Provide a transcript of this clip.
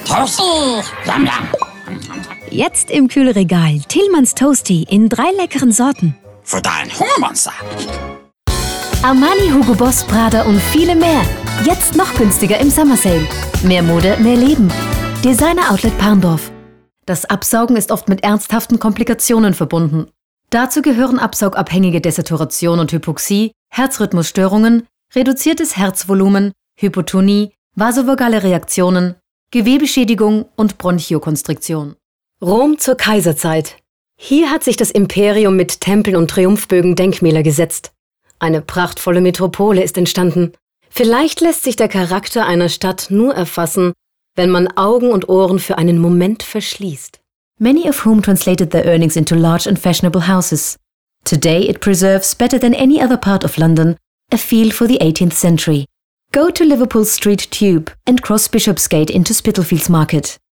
Toasty. Yum, yum. Jetzt im Kühlregal Tillmanns Toasty in 3 leckeren Sorten. Für dein Hungermonster. Armani, Hugo Boss, Prada und viele mehr. Jetzt noch günstiger im Summer Sale. Mehr Mode, mehr Leben. Designer Outlet Parndorf. Das Absaugen ist oft mit ernsthaften Komplikationen verbunden. Dazu gehören absaugabhängige Desaturation und Hypoxie, Herzrhythmusstörungen, reduziertes Herzvolumen, Hypotonie, vasovagale Reaktionen, Gewebeschädigung und Bronchiokonstriktion. Rom zur Kaiserzeit. Hier hat sich das Imperium mit Tempeln und Triumphbögen Denkmäler gesetzt. Eine prachtvolle Metropole ist entstanden. Vielleicht lässt sich der Charakter einer Stadt nur erfassen, wenn man Augen und Ohren für einen Moment verschließt. Many of whom translated their earnings into large and fashionable houses. Today it preserves, better than any other part of London, a feel for the 18th century. Go to Liverpool Street Tube and cross Bishopsgate into Spitalfields Market.